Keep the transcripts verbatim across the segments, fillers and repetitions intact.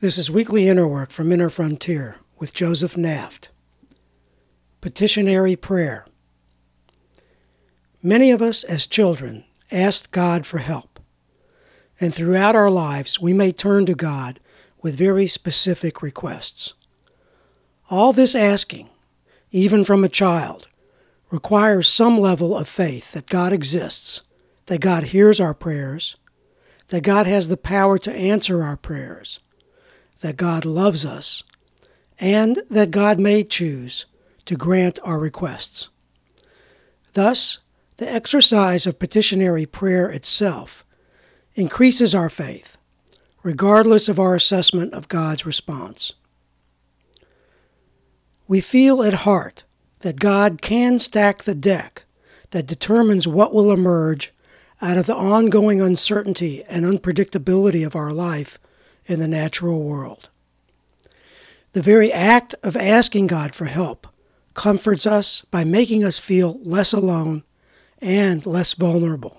This is Weekly Inner Work from Inner Frontier with Joseph Naft. Petitionary Prayer. Many of us as children asked God for help, and throughout our lives we may turn to God with very specific requests. All this asking, even from a child, requires some level of faith that God exists, that God hears our prayers, that God has the power to answer our prayers, that God loves us, and that God may choose to grant our requests. Thus, the exercise of petitionary prayer itself increases our faith, regardless of our assessment of God's response. We feel at heart that God can stack the deck that determines what will emerge out of the ongoing uncertainty and unpredictability of our life in the natural world. The very act of asking God for help comforts us by making us feel less alone and less vulnerable.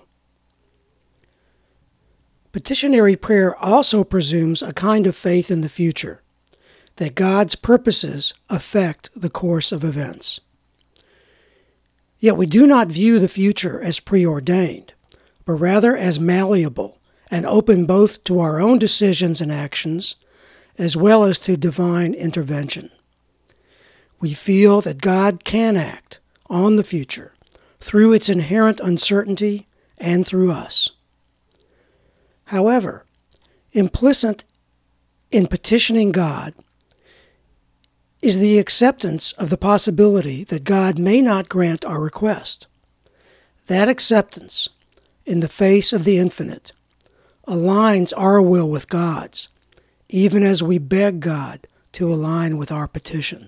Petitionary prayer also presumes a kind of faith in the future, that God's purposes affect the course of events. Yet we do not view the future as preordained, but rather as malleable and open both to our own decisions and actions, as well as to divine intervention. We feel that God can act on the future through its inherent uncertainty and through us. However, implicit in petitioning God is the acceptance of the possibility that God may not grant our request. That acceptance, in the face of the infinite, aligns our will with God's, even as we beg God to align with our petition.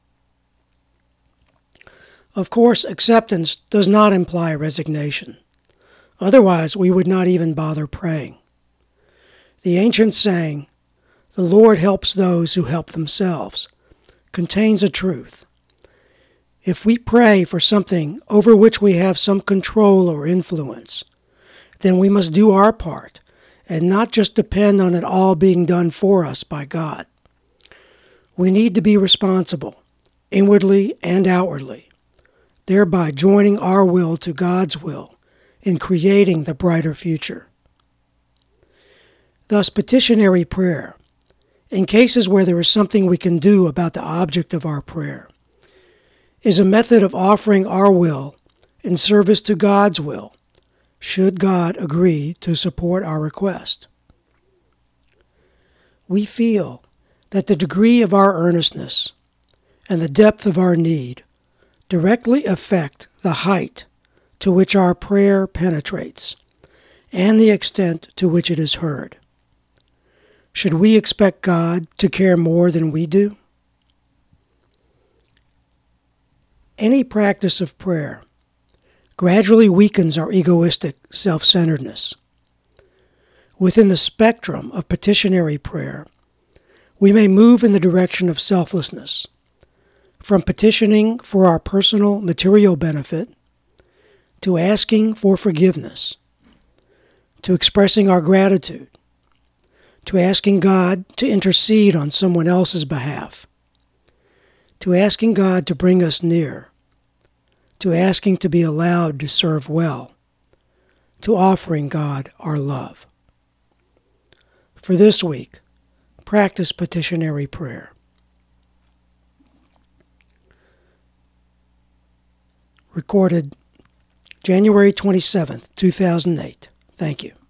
Of course, acceptance does not imply resignation. Otherwise, we would not even bother praying. The ancient saying, "The Lord helps those who help themselves," contains a truth. If we pray for something over which we have some control or influence, then we must do our part and not just depend on it all being done for us by God. We need to be responsible, inwardly and outwardly, thereby joining our will to God's will in creating the brighter future. Thus, petitionary prayer, in cases where there is something we can do about the object of our prayer, is a method of offering our will in service to God's will, should God agree to support our request. We feel that the degree of our earnestness and the depth of our need directly affect the height to which our prayer penetrates and the extent to which it is heard. Should we expect God to care more than we do? Any practice of prayer gradually weakens our egoistic self-centeredness. Within the spectrum of petitionary prayer, we may move in the direction of selflessness, from petitioning for our personal material benefit, to asking for forgiveness, to expressing our gratitude, to asking God to intercede on someone else's behalf, to asking God to bring us near, to asking to be allowed to serve well, to offering God our love. For this week, practice petitionary prayer. Recorded January twenty-seventh, two thousand eight. Thank you.